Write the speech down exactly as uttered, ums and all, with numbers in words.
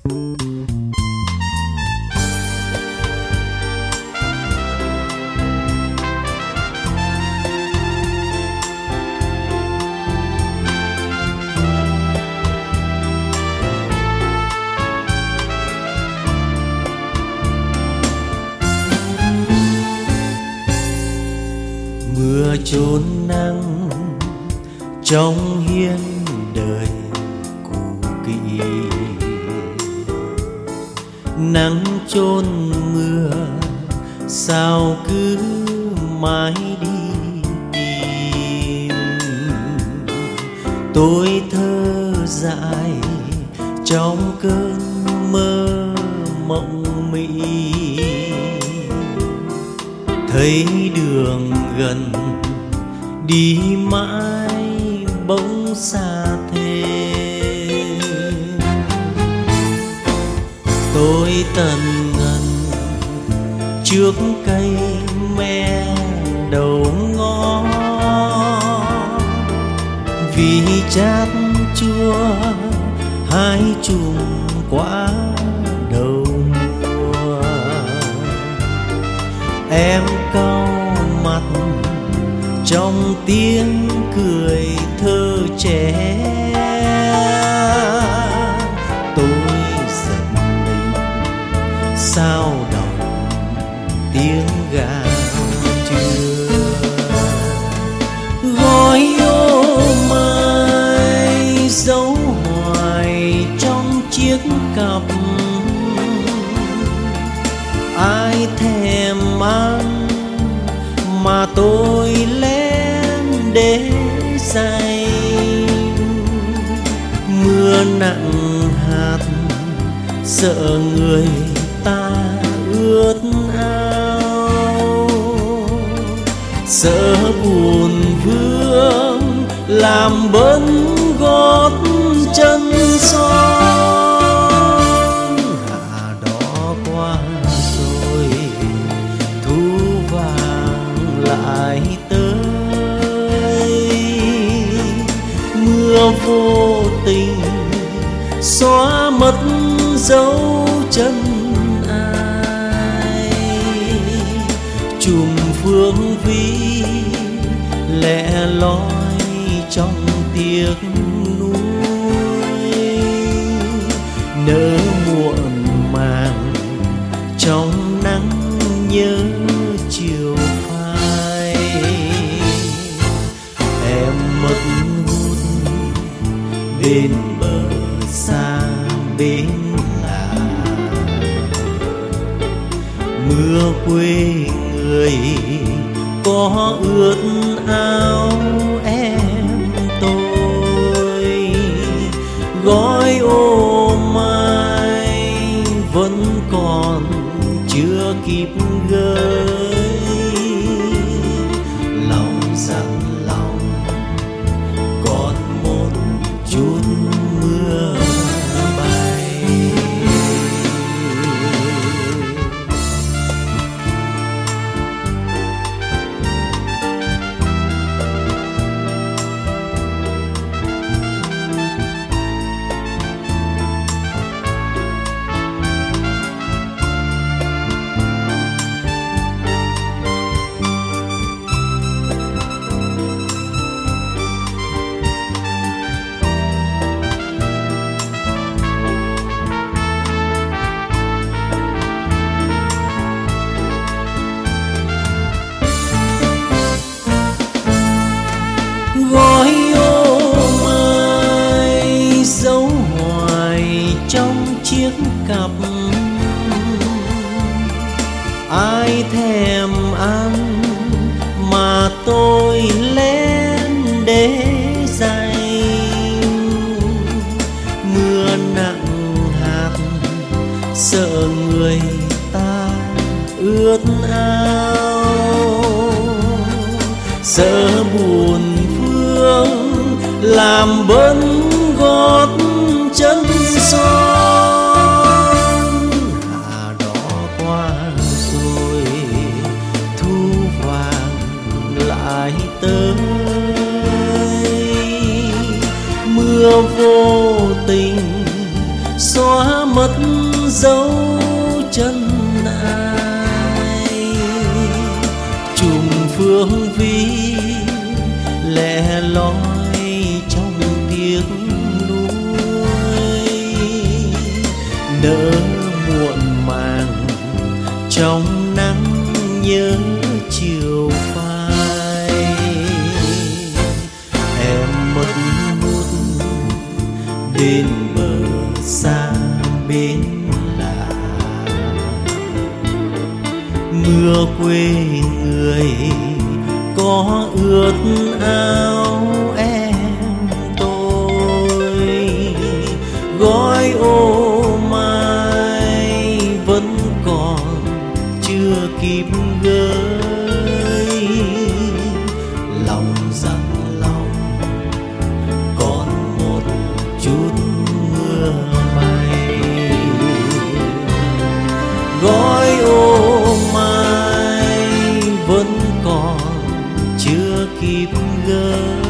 Mưa trốn nắng trong hiên đời cũ kỹ, nắng trốn mưa sao cứ mãi đi tìm. Tôi thơ dại trong cơn mơ mộng mị, thấy đường gần đi mãi bỗng xa thêm. Tôi tần ngần trước cây me đầu ngõ, vì chát chua hai chùm quả đầu mùa. Em cau mặt trong tiếng cười thơ trẻ, tôi giật mình sao động tiếng gà trưa. Gói ô mai dấu hoài trong chiếc cặp, ai thèm ăn mà tôi lén để dành. Mưa nặng hạt sợ người ta ướt áo, sợ buồn vương làm bấn gót chân son. Hạ đó qua rồi thu vàng lại tới, mưa vô tình xóa mất dấu chân ai. Chùm phương vi lẻ loi trong tiếc nuối, nỡ muộn màng trong nắng nhớ chiều phai. Em mất hút bên bờ xa bên lạ, mưa quê người có ướt áo em tôi. Gói ô mai vẫn còn chưa kịp gửi, lòng dặn lòng còn một chút mưa bay. Gói ô mai dấu hoài trong chiếc cặp, ai thèm ăn mà tôi lén để dành. Mưa nặng hạt sợ người ta ướt áo, sợ buồn làm bấn gót chân son. Hạ đó qua rồi thu vàng lại tới, mưa vô tình xóa mất dấu chân ai. Trùng phương vi lẻ loi trong tiếng nuôi, nỡ muộn màng trong nắng nhớ chiều phai. Em mất hút đến bờ xa bên lạ, mưa quê người có ướt áo em tôi. Gói ô mai vẫn còn chưa kịp gửi, lòng dặn lòng còn một chút mưa bay. Gói ô mai vẫn còn chưa kịp gửi,